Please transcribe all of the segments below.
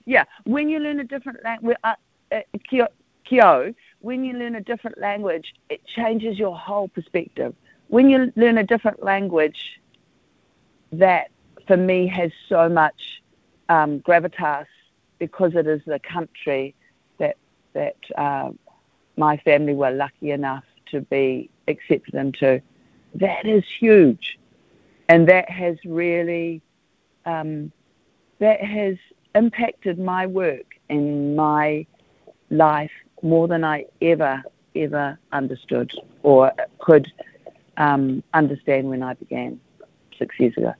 when you learn a different language, Kyo, when you learn a different language, it changes your whole perspective. When you learn a different language, that for me has so much gravitas because it is the country that my family were lucky enough to be accepted into. That is huge, and that has really that has impacted my work and my life more than I ever understood or could understand when I began 6 years ago.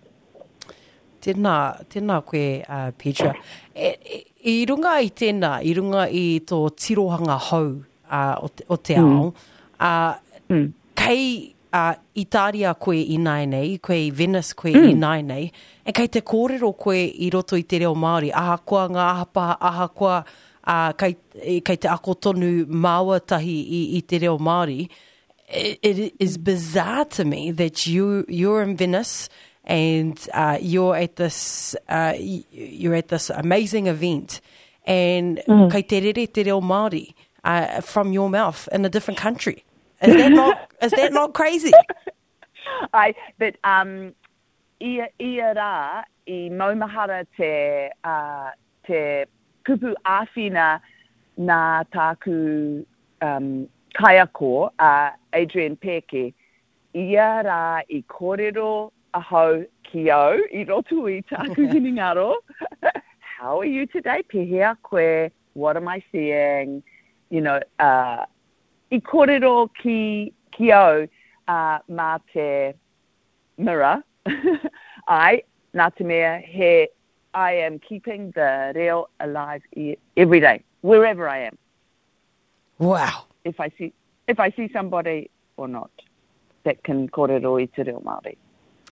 Tēnā koe, Petra. I runga i tēnā, i runga i tō tirohanga hau o te ao, kei Italia koe i nai nei, koe i Venice koe i nai nei, e kei te kōrero koe i roto i te reo Māori, ahakoa ngā ahapaha, ahakoa kei te ako tonu māuatahi i te reo Māori. It is bizarre to me that you're in Venice and you're at this amazing event, and kei te rere te reo Māori from your mouth in a different country. Is that not crazy? But ia rā i maumahara te kupu āwhina nā tāku kaiako Adrian Peke. Ia rā i kōrero ahau ki au i roto i tāku hiningaro. How are you today? Pehea koe? What am I seeing? You know, I kōrero ki au mā te mirror. Nā te mea, I am keeping the reo alive every day, wherever I am. Wow. If I see somebody or not that can kōrero i te reo Māori.